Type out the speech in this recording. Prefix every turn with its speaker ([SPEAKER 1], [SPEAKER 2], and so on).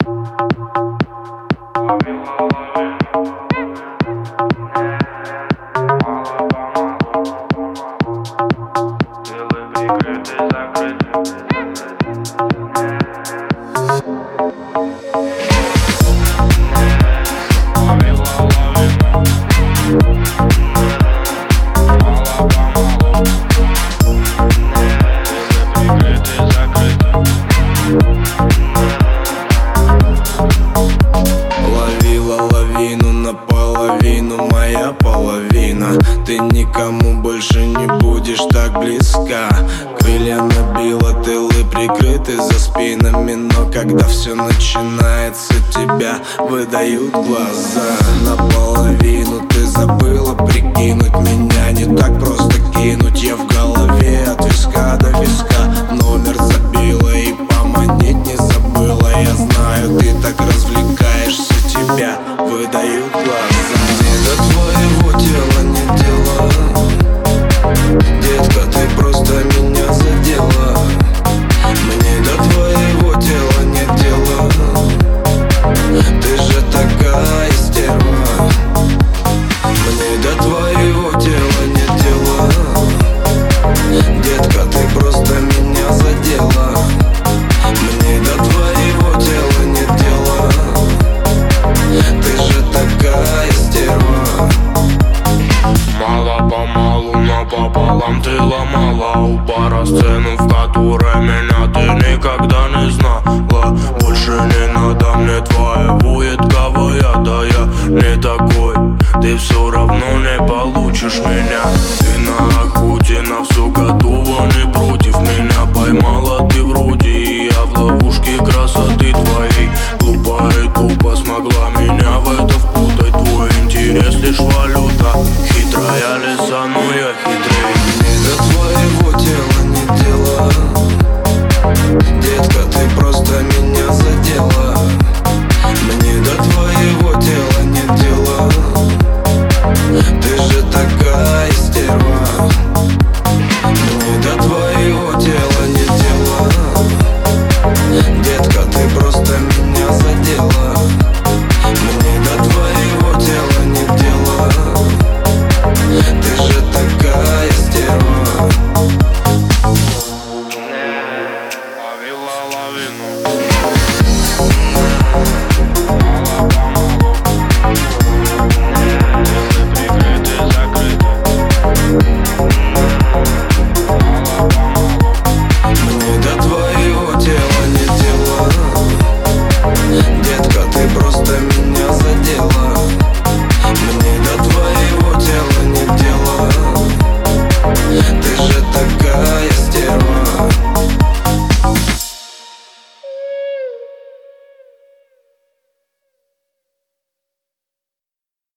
[SPEAKER 1] Наполовину моя половина. Ты никому больше не будешь так близка. Крылья набила, тылы прикрыты за спинами, но когда все начинается, тебя выдают глаза. Наполовину ты забыла прикинуть, меня не так просто кинуть. Я в